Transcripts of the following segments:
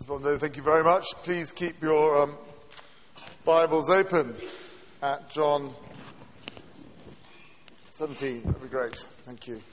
Well, thank you very much. Please keep your Bibles open at John 17. That would be great. Thank you.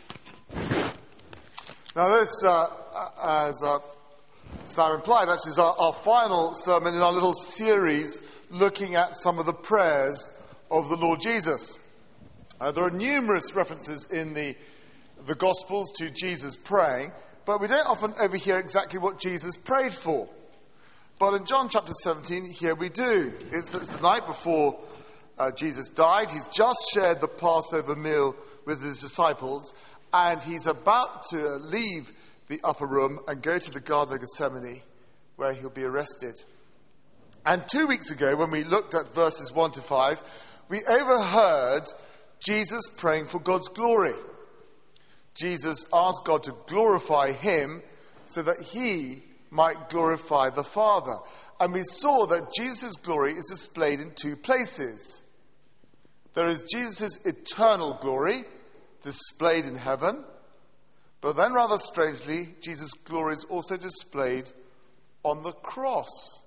Now this, as Sam implied, actually is our final sermon in our little series looking at some of the prayers of the Lord Jesus. There are numerous references in the Gospels to Jesus praying, but we don't often overhear exactly what Jesus prayed for. But in John chapter 17, here we do. It's the night before Jesus died. He's just shared the Passover meal with his disciples, and he's about to leave the upper room and go to the Garden of Gethsemane, where he'll be arrested. And 2 weeks ago, when we looked at verses 1 to 5, we overheard Jesus praying for God's glory. Jesus asked God to glorify him so that he might glorify the Father. And we saw that Jesus' glory is displayed in two places. There is Jesus' eternal glory displayed in heaven, but then rather strangely, Jesus' glory is also displayed on the cross.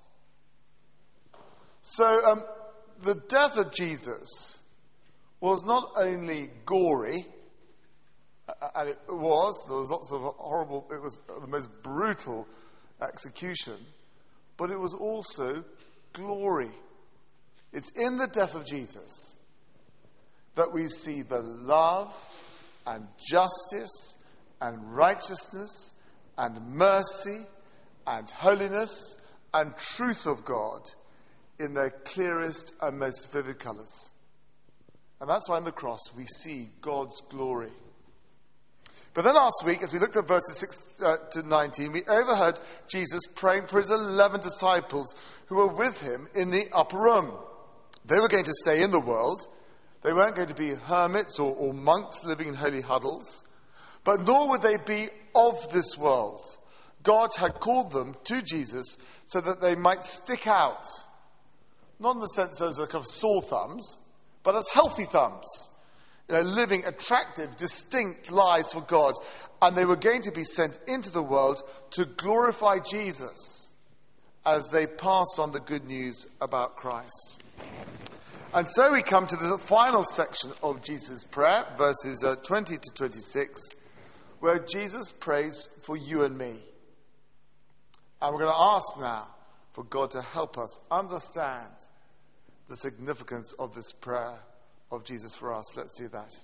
So the death of Jesus was not only gory, and there was lots of horrible, it was the most brutal execution, but it was also glory. It's in the death of Jesus that we see the love and justice and righteousness and mercy and holiness and truth of God in their clearest and most vivid colours. And that's why on the cross we see God's glory. But then last week, as we looked at verses 6 to 19, we overheard Jesus praying for his 11 disciples who were with him in the upper room. They were going to stay in the world. They weren't going to be hermits or monks living in holy huddles, but nor would they be of this world. God had called them to Jesus so that they might stick out, not in the sense as a kind of sore thumbs, but as healthy thumbs. Living attractive, distinct lives for God. And they were going to be sent into the world to glorify Jesus as they pass on the good news about Christ. And so we come to the final section of Jesus' prayer, verses 20 to 26, where Jesus prays for you and me. And we're going to ask now for God to help us understand the significance of this prayer of Jesus for us. Let's do that.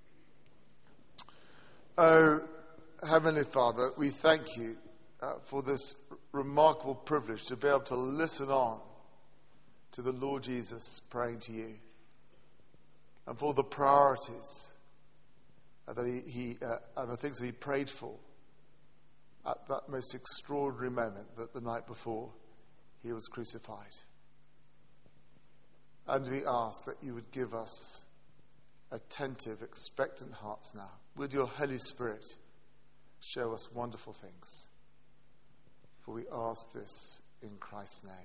Oh, Heavenly Father, we thank you for this remarkable privilege to be able to listen on to the Lord Jesus praying to you, and for the priorities that he and the things that he prayed for at that most extraordinary moment, that the night before he was crucified. And we ask that you would give us attentive, expectant hearts now. Would your Holy Spirit show us wonderful things? For we ask this in Christ's name.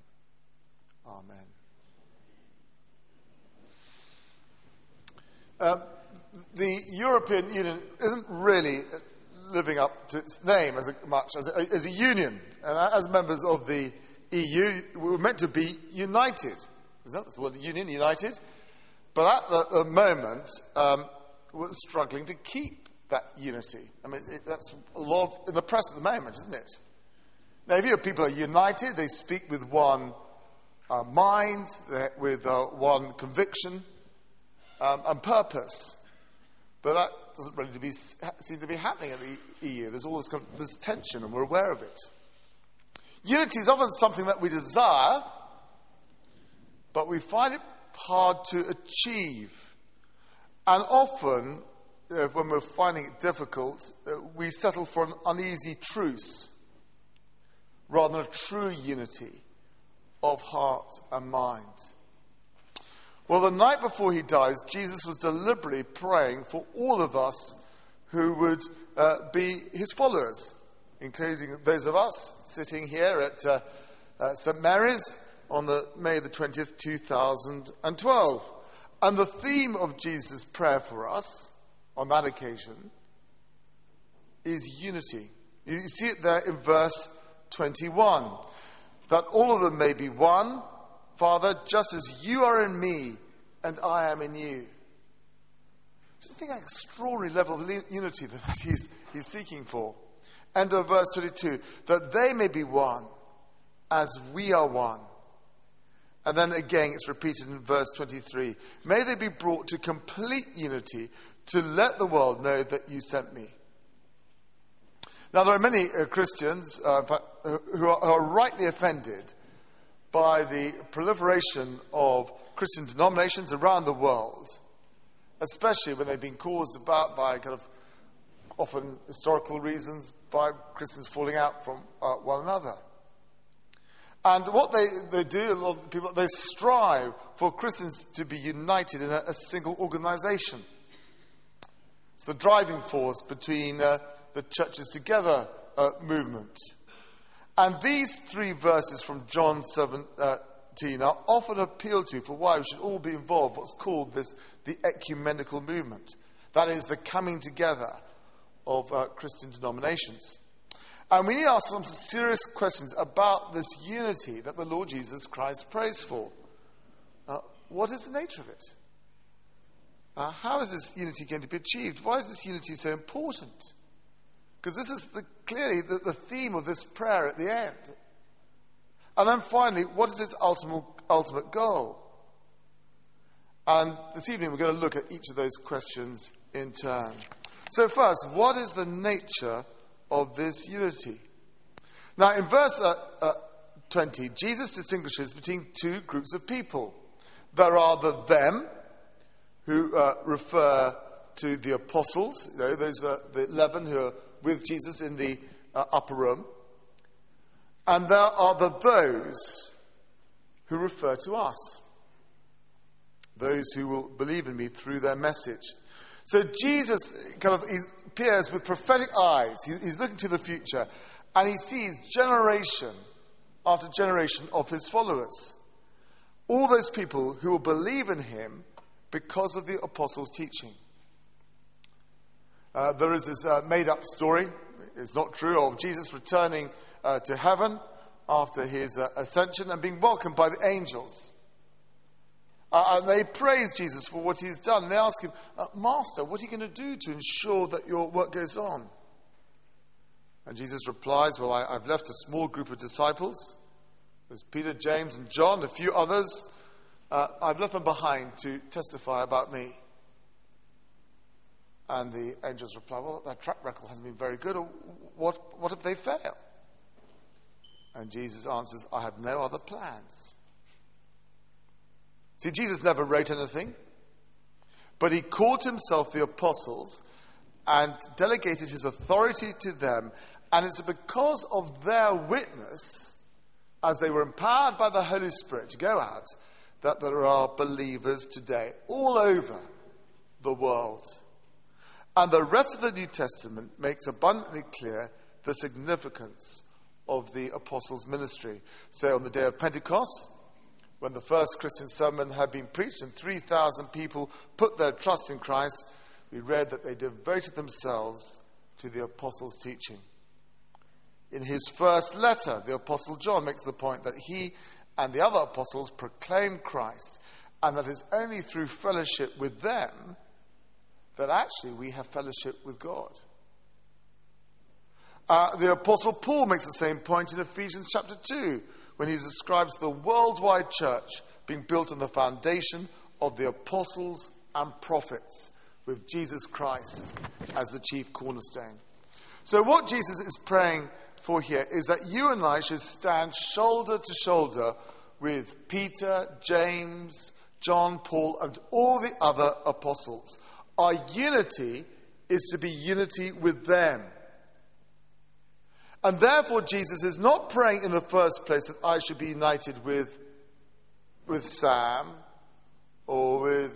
Amen. The European Union isn't really living up to its name as much as a union. And as members of the EU, we were meant to be united. That's the word, union, united. But at the moment, we're struggling to keep that unity. I mean, that's a lot in the press at the moment, isn't it? Now, if your people are united, they speak with one mind, with one conviction and purpose. But that doesn't really seem to be happening at the EU. There's all this tension, and we're aware of it. Unity is often something that we desire, but we find it hard to achieve. And often, when we're finding it difficult, we settle for an uneasy truce rather than a true unity of heart and mind. Well, the night before he dies, Jesus was deliberately praying for all of us who would be his followers, including those of us sitting here at St. Mary's on May the 20th, 2012. And the theme of Jesus' prayer for us on that occasion is unity. You see it there in verse 21. that all of them may be one, Father, just as you are in me and I am in you. Just think of an extraordinary level of unity that he's seeking for. End of verse 22, that they may be one as we are one. And then again it's repeated in verse 23. May they be brought to complete unity to let the world know that you sent me. Now there are many Christians who are rightly offended by the proliferation of Christian denominations around the world, especially when they've been caused about by kind of often historical reasons, by Christians falling out from one another. And what they do, a lot of people, they strive for Christians to be united in a single organization. It's the driving force between the Churches Together movement. And these three verses from John 17 are often appealed to for why we should all be involved, what's called the ecumenical movement. That is the coming together of Christian denominations. And we need to ask some serious questions about this unity that the Lord Jesus Christ prays for. What is the nature of it? How is this unity going to be achieved? Why is this unity so important? Because this is clearly the theme of this prayer at the end. And then finally, what is its ultimate goal? And this evening we're going to look at each of those questions in turn. So first, what is the nature of this unity? Now, in verse 20, Jesus distinguishes between two groups of people. There are the them, who refer to the apostles, those are the 11 who are with Jesus in the upper room. And there are the those who refer to us, those who will believe in me through their message. So Jesus he appears with prophetic eyes. He's looking to the future, and he sees generation after generation of his followers. All those people who will believe in him because of the apostles' teaching. There is this made-up story, it's not true, of Jesus returning to heaven after his ascension and being welcomed by the angels. And they praise Jesus for what he's done. And they ask him, Master, what are you going to do to ensure that your work goes on? And Jesus replies, well, I've left a small group of disciples. There's Peter, James, and John, a few others. I've left them behind to testify about me. And the angels reply, well, their track record hasn't been very good. What if they fail? And Jesus answers, I have no other plans. See, Jesus never wrote anything, but he called himself the apostles and delegated his authority to them. And it's because of their witness, as they were empowered by the Holy Spirit to go out, that there are believers today all over the world. And the rest of the New Testament makes abundantly clear the significance of the apostles' ministry. So on the day of Pentecost, when the first Christian sermon had been preached and 3,000 people put their trust in Christ, we read that they devoted themselves to the apostles' teaching. In his first letter, the Apostle John makes the point that he and the other apostles proclaimed Christ, and that it's only through fellowship with them that actually we have fellowship with God. The Apostle Paul makes the same point in Ephesians chapter 2, when he describes the worldwide church being built on the foundation of the apostles and prophets, with Jesus Christ as the chief cornerstone. So what Jesus is praying for here is that you and I should stand shoulder to shoulder with Peter, James, John, Paul, and all the other apostles. Our unity is to be unity with them. And therefore, Jesus is not praying in the first place that I should be united with Sam or with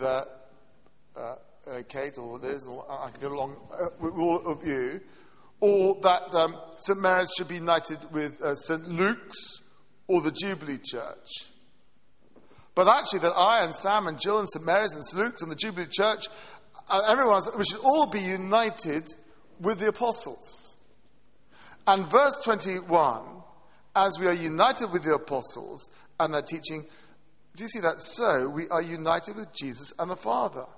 Kate or Liz, or I can go along with all of you, or that St. Mary's should be united with St. Luke's or the Jubilee Church. But actually that I and Sam and Jill and St. Mary's and St. Luke's and the Jubilee Church, everyone else, we should all be united with the apostles. And verse 21 as we are united with the apostles and their teaching, do you see that? So we are united with Jesus and the Father.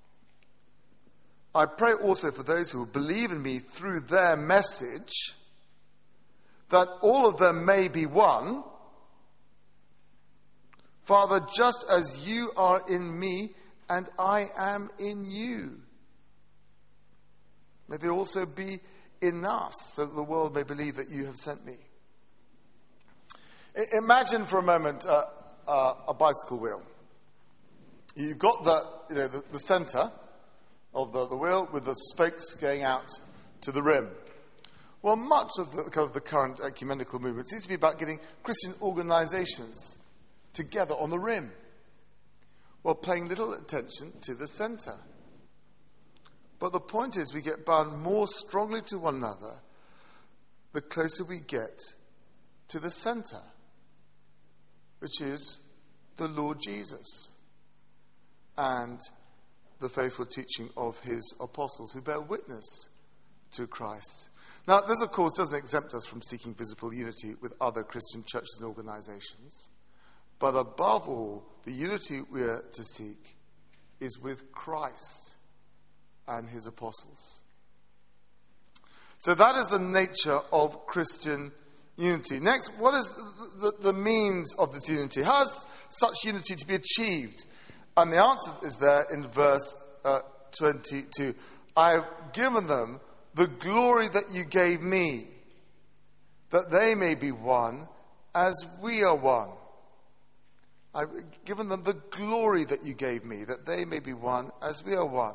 I pray also for those who believe in me through their message, that all of them may be one. Father, just as you are in me and I am in you, may they also be in us, so that the world may believe that you have sent me. Imagine for a moment a bicycle wheel. You've got the centre of the wheel with the spokes going out to the rim. Well, much of the current ecumenical movement seems to be about getting Christian organisations together on the rim, while paying little attention to the centre. But the point is, we get bound more strongly to one another the closer we get to the centre, which is the Lord Jesus and the faithful teaching of his apostles who bear witness to Christ. Now, this, of course, doesn't exempt us from seeking visible unity with other Christian churches and organisations. But above all, the unity we are to seek is with Christ and his apostles. So that is the nature of Christian unity. Next, what is the means of this unity? How is such unity to be achieved? And the answer is there in verse 22. I have given them the glory that you gave me, that they may be one as we are one. I've given them the glory that you gave me, that they may be one as we are one.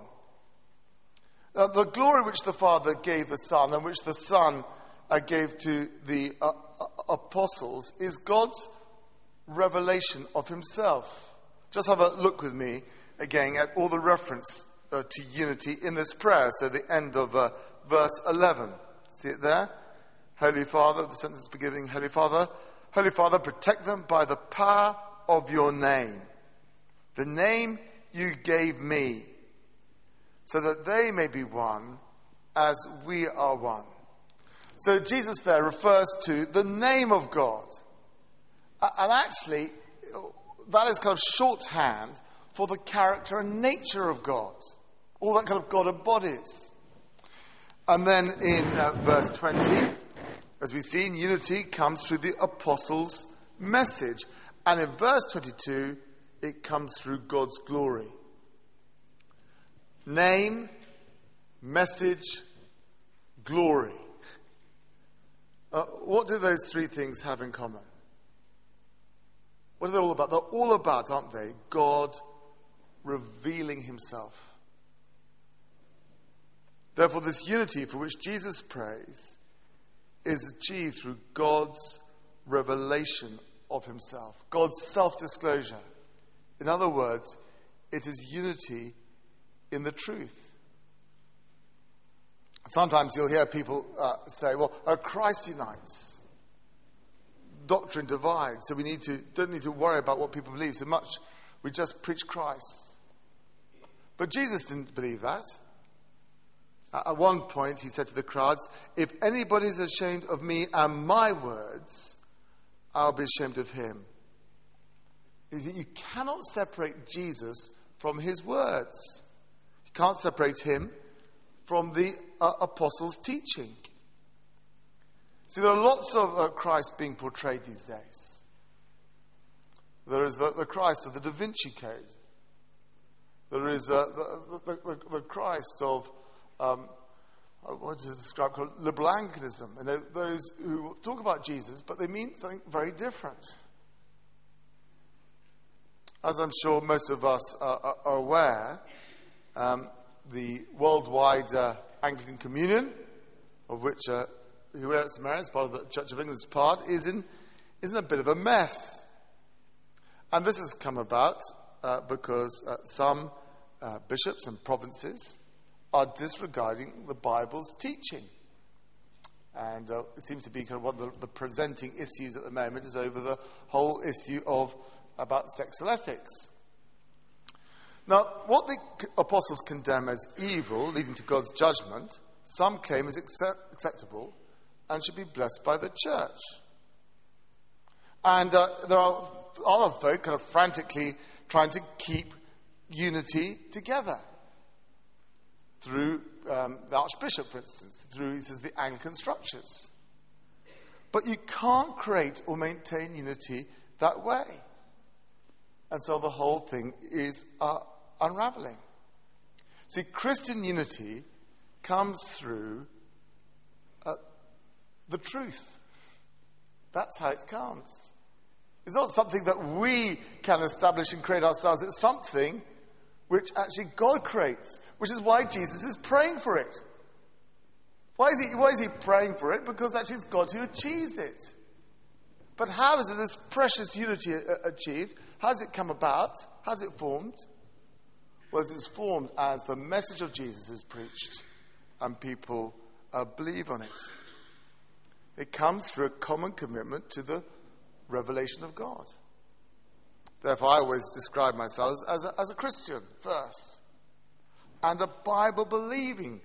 The glory which the Father gave the Son and which the Son gave to the apostles is God's revelation of himself. Just have a look with me again at all the reference to unity in this prayer. So the end of verse 11. See it there? Holy Father, the sentence beginning, Holy Father, protect them by the power of your name, the name you gave me, so that they may be one as we are one. So Jesus there refers to the name of God. And actually, that is kind of shorthand for the character and nature of God. All that kind of God embodies. And then in verse 20, as we see, unity comes through the apostles' message. And in verse 22, it comes through God's glory. Name, message, glory. What do those three things have in common? What are they all about? They're all about, aren't they? God revealing himself. Therefore, this unity for which Jesus prays is achieved through God's revelation of himself, God's self-disclosure. In other words, it is unity in the truth. Sometimes you'll hear people say, well, Christ unites. Doctrine divides, so we don't need to worry about what people believe so much. We just preach Christ. But Jesus didn't believe that. At one point, he said to the crowds, if anybody is ashamed of me and my words, I'll be ashamed of him. You cannot separate Jesus from his words. You can't separate him from the apostles' teaching. See, there are lots of Christ being portrayed these days. There is the Christ of the Da Vinci Code. There is the Christ of, I want to describe called liberal Anglicanism. You know, those who talk about Jesus, but they mean something very different. As I'm sure most of us are aware, the worldwide Anglican Communion, of which who at St. Mary's, part of the Church of England's part, is in a bit of a mess. And this has come about because some bishops and provinces are disregarding the Bible's teaching. And it seems to be kind of one of the presenting issues at the moment is over the whole issue about sexual ethics. Now, what the apostles condemn as evil, leading to God's judgment, some claim is acceptable and should be blessed by the church. And there are other folk kind of frantically trying to keep unity together through the Archbishop, for instance, through, he says, the Anglican structures. But you can't create or maintain unity that way. And so the whole thing is unraveling. See, Christian unity comes through the truth. That's how it comes. It's not something that we can establish and create ourselves. It's something which actually God creates, which is why Jesus is praying for it. Why is he praying for it? Because actually it's God who achieves it. But how is it this precious unity achieved? How does it come about? How is it formed? Well, it is formed as the message of Jesus is preached and people believe on it. It comes through a common commitment to the revelation of God. Therefore, I always describe myself as a Christian first, and a Bible-believing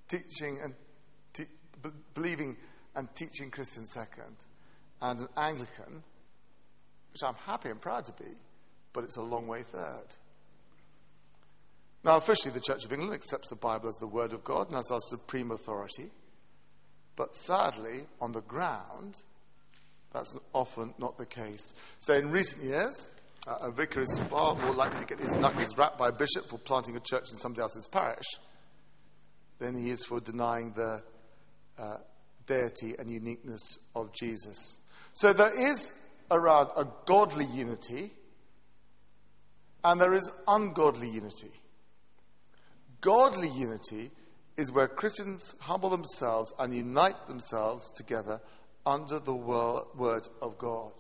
believing and teaching Christian second, and an Anglican, which I'm happy and proud to be, but it's a long way third. Now, officially, the Church of England accepts the Bible as the Word of God and as our supreme authority, but sadly, on the ground, that's often not the case. So in recent years, a vicar is far more likely to get his knuckles rapped by a bishop for planting a church in somebody else's parish than he is for denying the deity and uniqueness of Jesus. So there is around a godly unity and there is ungodly unity. Godly unity is where Christians humble themselves and unite themselves together under the word of God.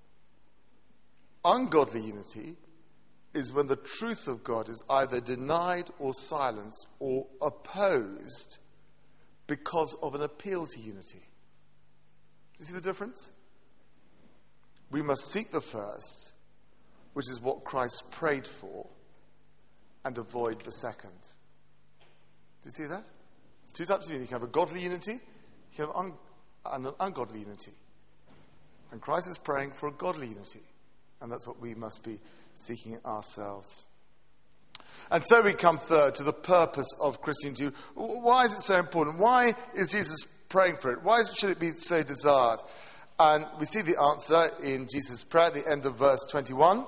Ungodly unity is when the truth of God is either denied or silenced or opposed because of an appeal to unity. Do you see the difference? We must seek the first, which is what Christ prayed for, and avoid the second. Do you see that? Two types of unity. You can have a godly unity, you can have an ungodly unity. And Christ is praying for a godly unity. And that's what we must be seeking ourselves. And so we come third to the purpose of Christianity. Why is it so important? Why is Jesus praying for it? Why should it be so desired? And we see the answer in Jesus' prayer at the end of verse 21.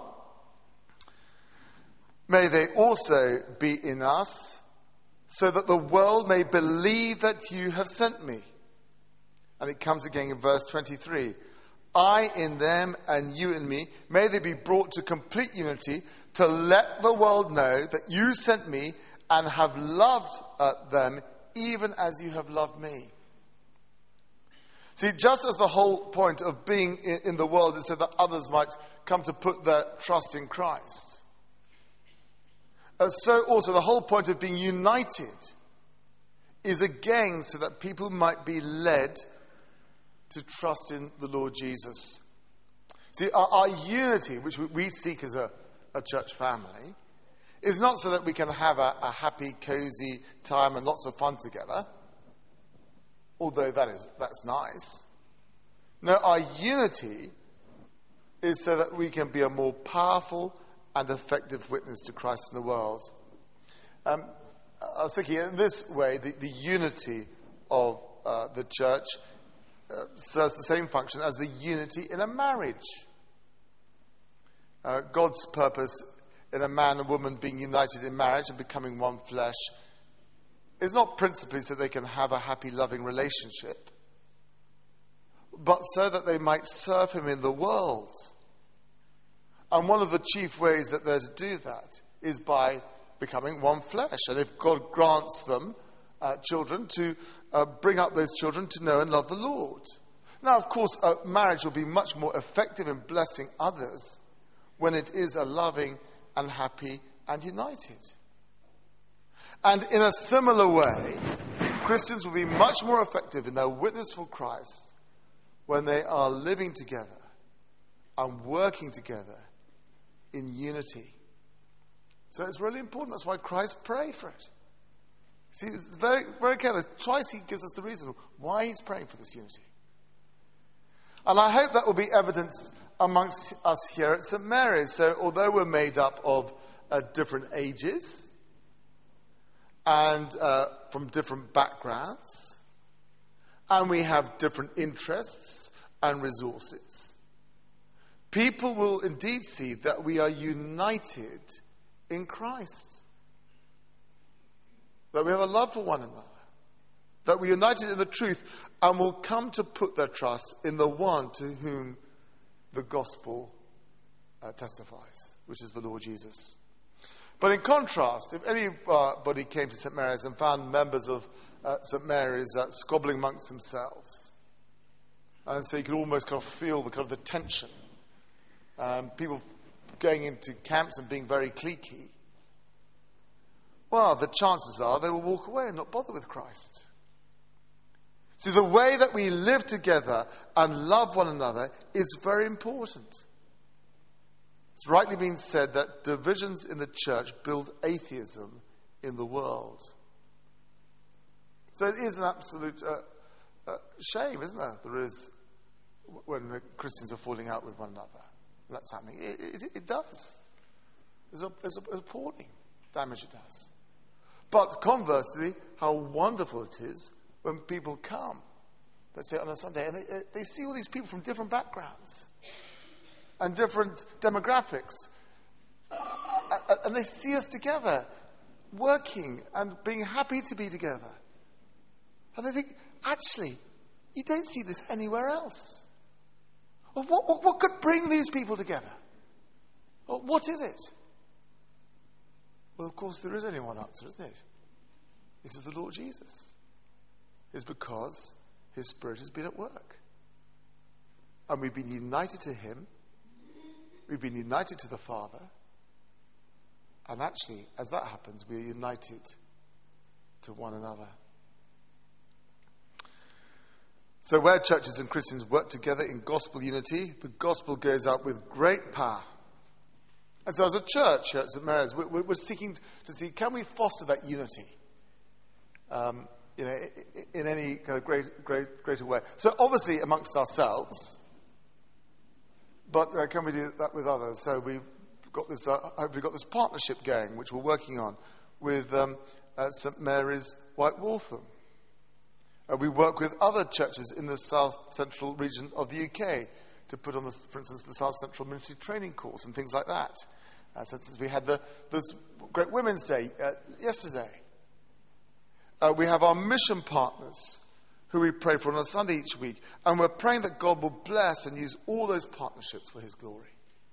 May they also be in us, so that the world may believe that you have sent me. And it comes again in verse 23. I in them and you in me, may they be brought to complete unity, to let the world know that you sent me and have loved them even as you have loved me. See, just as the whole point of being in the world is so that others might come to put their trust in Christ, so also the whole point of being united is again so that people might be led to trust in the Lord Jesus. See, our unity, which we seek as a church family, is not so that we can have a happy, cozy time and lots of fun together, although that's nice. No, our unity is so that we can be a more powerful and effective witness to Christ in the world. I was thinking in this way, the unity of the church serves the same function as the unity in a marriage. God's purpose in a man and woman being united in marriage and becoming one flesh is not principally so they can have a happy, loving relationship, but so that they might serve him in the world. And one of the chief ways that they're to do that is by becoming one flesh. And if God grants them children, to bring up those children to know and love the Lord. Now, of course, marriage will be much more effective in blessing others when it is a loving and happy and united. And in a similar way, Christians will be much more effective in their witness for Christ when they are living together and working together in unity. So it's really important. That's why Christ prayed for it. See, it's very, very clear. Twice he gives us the reason why he's praying for this unity. And I hope that will be evidenced amongst us here at St. Mary's. So although we're made up of different ages and from different backgrounds, and we have different interests and resources, people will indeed see that we are united in Christ, that we have a love for one another, that we're united in the truth, and will come to put their trust in the one to whom the gospel testifies, which is the Lord Jesus. But in contrast, if anybody came to St. Mary's and found members of St. Mary's squabbling amongst themselves, and so you could almost kind of feel the tension, people going into camps and being very cliquey, well, the chances are they will walk away and not bother with Christ. See, the way that we live together and love one another is very important. It's rightly been said that divisions in the church build atheism in the world. So it is an absolute shame, isn't there? There is, when Christians are falling out with one another. And that's happening. It does. It's appalling damage it does. But conversely, how wonderful it is when people come, let's say on a Sunday, and they see all these people from different backgrounds and different demographics, and they see us together, working and being happy to be together. And they think, actually, you don't see this anywhere else. Well, what could bring these people together? Well, what is it? Well, of course, there is only one answer, isn't it? It is the Lord Jesus. It's because his Spirit has been at work. And we've been united to him. We've been united to the Father. And actually, as that happens, we are united to one another. So where churches and Christians work together in gospel unity, the gospel goes out with great power. And so as a church here at St. Mary's, we're seeking to see, can we foster that unity? In any kind of greater way. So obviously amongst ourselves, but can we do that with others? So we've got this, hopefully got this partnership going, which we're working on with St. Mary's White Waltham. We work with other churches in the South Central region of the UK to put on, for instance, the South Central Ministry Training course and things like that. Since we had this Great Women's Day yesterday. We have our mission partners who we pray for on a Sunday each week. And we're praying that God will bless and use all those partnerships for his glory.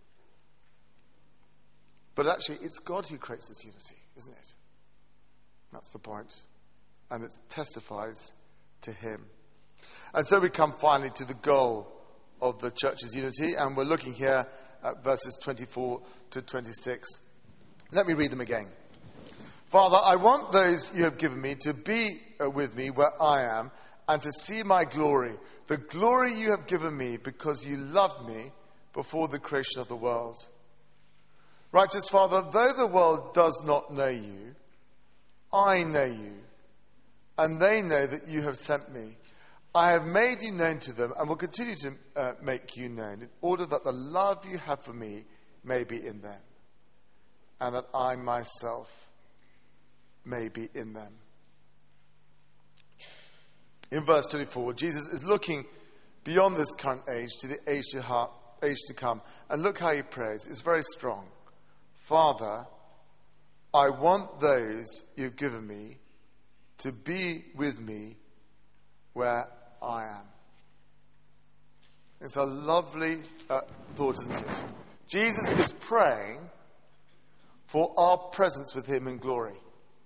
But actually, it's God who creates this unity, isn't it? That's the point. And it testifies to him. And so we come finally to the goal of the church's unity. And we're looking here at verses 24 to 26. Let me read them again. Father, I want those you have given me to be with me where I am and to see my glory, the glory you have given me because you loved me before the creation of the world. Righteous Father, though the world does not know you, I know you, and they know that you have sent me. I have made you known to them and will continue to make you known in order that the love you have for me may be in them and that I myself may be in them. In verse 24, Jesus is looking beyond this current age to the age to come. And look how he prays. It's very strong. Father, I want those you've given me to be with me where I am. It's a lovely thought, isn't it? Jesus is praying for our presence with him in glory.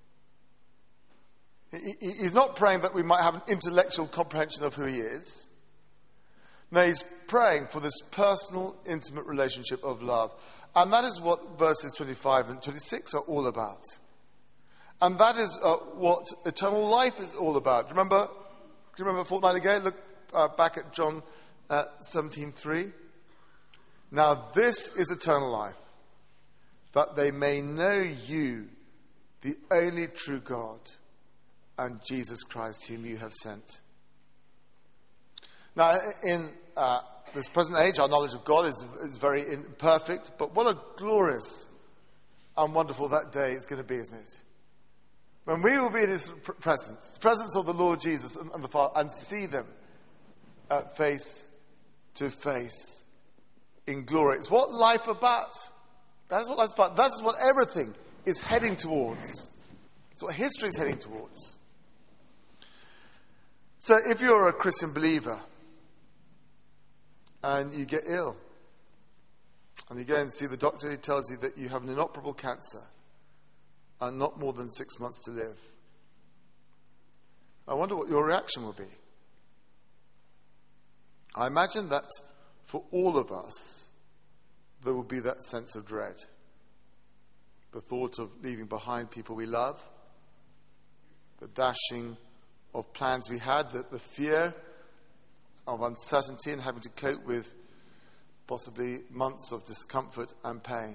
He's not praying that we might have an intellectual comprehension of who he is. No, he's praying for this personal, intimate relationship of love. And that is what verses 25 and 26 are all about. And that is what eternal life is all about. Do you remember a fortnight ago? Look back at John 17:3. Now this is eternal life, that they may know you, the only true God, and Jesus Christ, whom you have sent. Now, in this present age, our knowledge of God is very imperfect, but what a glorious and wonderful that day is going to be, isn't it? When we will be in his presence, the presence of the Lord Jesus and the Father, and see them face to face in glory. It's what life about. That is what life's about. That is what everything is heading towards. It's what history is heading towards. So if you're a Christian believer and you get ill and you go and see the doctor who tells you that you have an inoperable cancer and not more than 6 months to live, I wonder what your reaction will be. I imagine that for all of us, there will be that sense of dread. The thought of leaving behind people we love, the dashing of plans we had, the fear of uncertainty and having to cope with possibly months of discomfort and pain.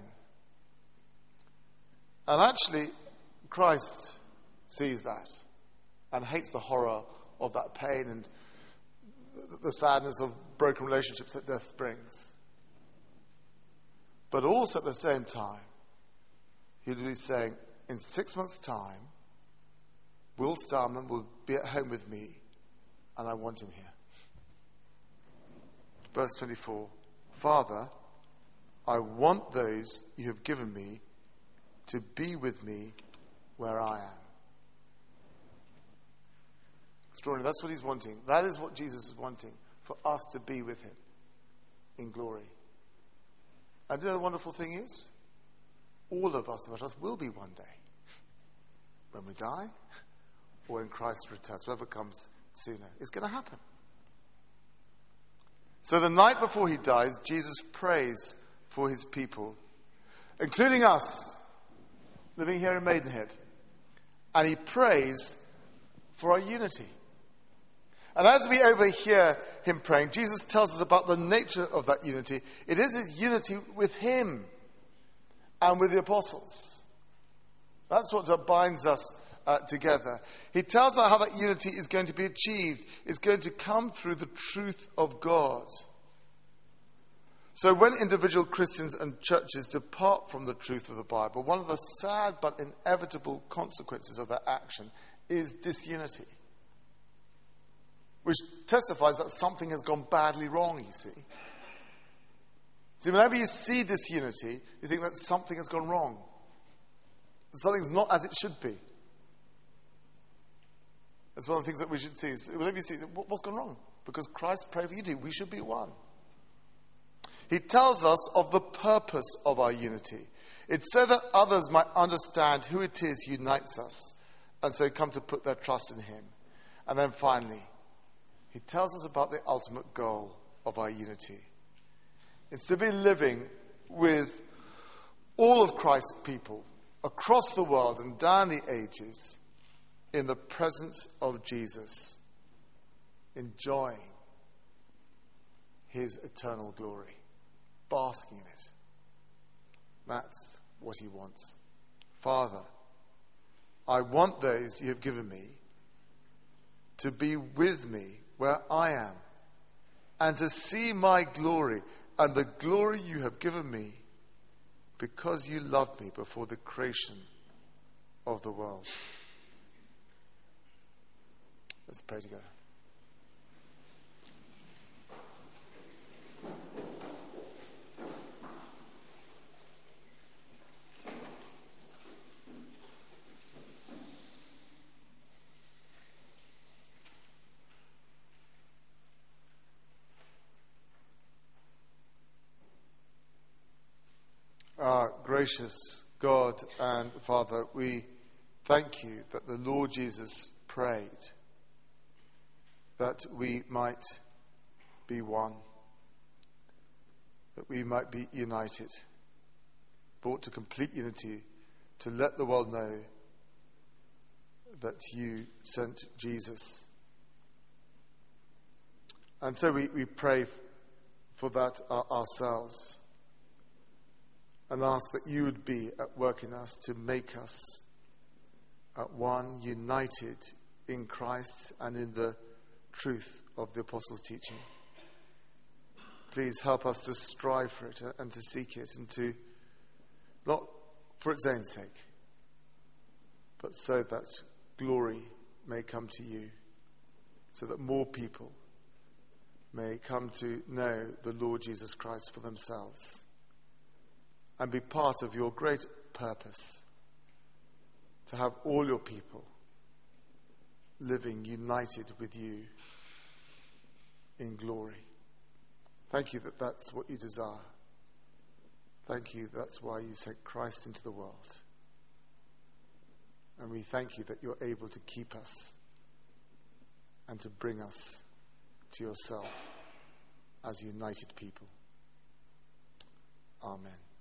And actually, Christ sees that and hates the horror of that pain and the sadness of broken relationships that death brings. But also at the same time, he'll be saying, in 6 months' time, Will Starman will be at home with me, and I want him here. Verse 24, Father, I want those you have given me to be with me where I am. Extraordinary. That's what he's wanting. That is what Jesus is wanting, for us to be with him in glory. And you know the wonderful thing is? All of us will be one day. When we die, or when Christ returns, whoever comes sooner. It's going to happen. So the night before he dies, Jesus prays for his people, including us, living here in Maidenhead. And he prays for our unity. And as we overhear him praying, Jesus tells us about the nature of that unity. It is his unity with him and with the apostles. That's what binds us together. He tells us how that unity is going to be achieved. It's going to come through the truth of God. So when individual Christians and churches depart from the truth of the Bible, one of the sad but inevitable consequences of that action is disunity, which testifies that something has gone badly wrong, you see. See, whenever you see disunity, you think that something has gone wrong. Something's not as it should be. That's one of the things that we should see. So whenever you see, what's gone wrong? Because Christ prayed for unity. We should be one. He tells us of the purpose of our unity. It's so that others might understand who it is unites us, and so come to put their trust in him. And then finally, he tells us about the ultimate goal of our unity. It's to be living with all of Christ's people across the world and down the ages in the presence of Jesus, enjoying his eternal glory, basking in it. That's what he wants. Father, I want those you have given me to be with me where I am, and to see my glory and the glory you have given me, because you loved me before the creation of the world. Let's pray together. Our gracious God and Father, we thank you that the Lord Jesus prayed that we might be one, that we might be united, brought to complete unity, to let the world know that you sent Jesus. And so we pray for that ourselves, and ask that you would be at work in us to make us at one, united in Christ and in the truth of the apostles' teaching. please help us to strive for it and to seek it, and to, not for its own sake, but so that glory may come to you, so that more people may come to know the Lord Jesus Christ for themselves and be part of your great purpose to have all your people living united with you in glory. Thank you that that's what you desire. Thank you that's why you sent Christ into the world. And we thank you that you're able to keep us and to bring us to yourself as united people. Amen.